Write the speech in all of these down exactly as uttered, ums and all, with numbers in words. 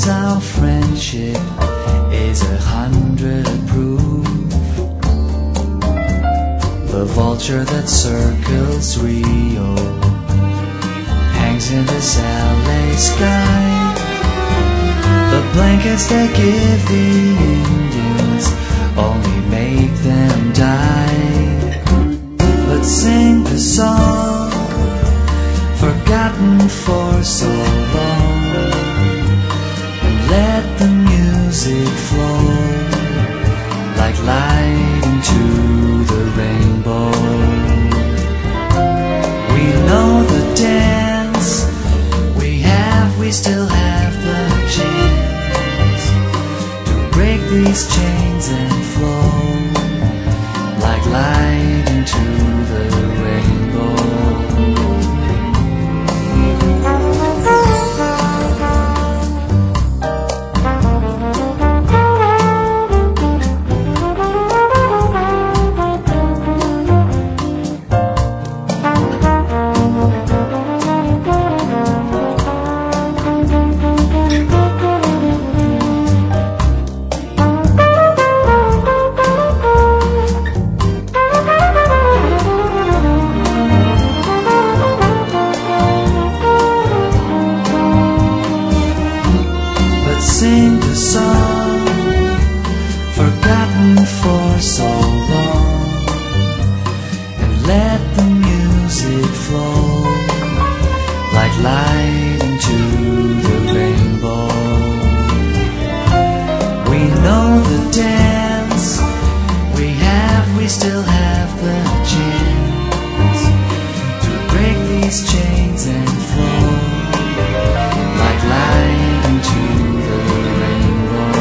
our friendship is a hundred proof. The vulture that circles Rio hangs in this L A sky. The blankets that give the Indians only make them die. Let's sing the song forgotten for so long, and let the music flow like light into the rainbow. We know the dance, we have, we still have the chance to break these chains and flow like light into the rainbow. Sing the song forgotten for so long, and let the music flow like light into the rainbow. We know the dance, we have, we still have the chance to break these chains and flow like light into the rainbow.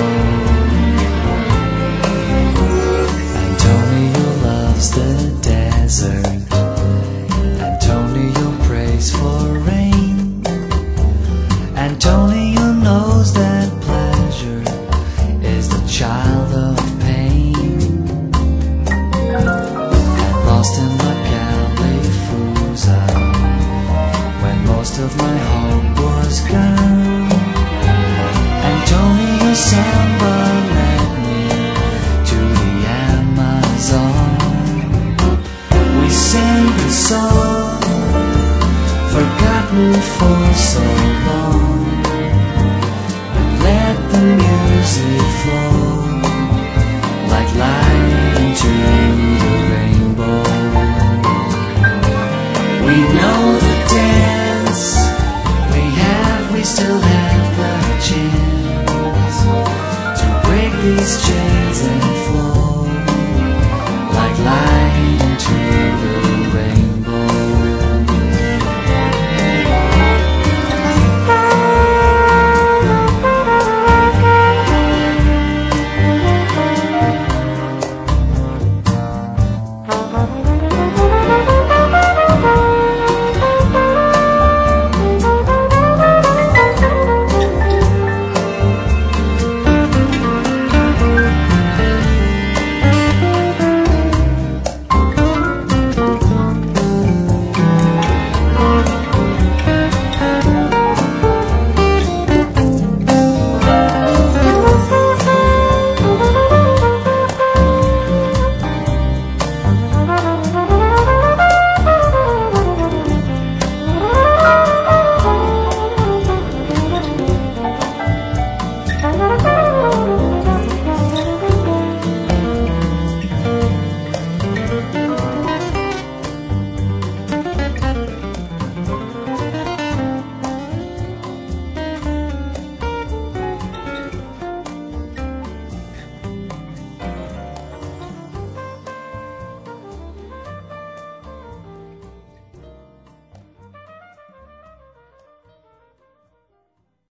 Antonio loves the desert, Antonio prays for rain, Antonio knows that pleasure is the child of pain. And lost in La Califusa, when most of my hope was gone, Antonio Samba led me to the Amazon. We sang the song forgotten for so long, and let the music flow like light into the rainbow. We know the dance, we have, we still have the chance to break these chains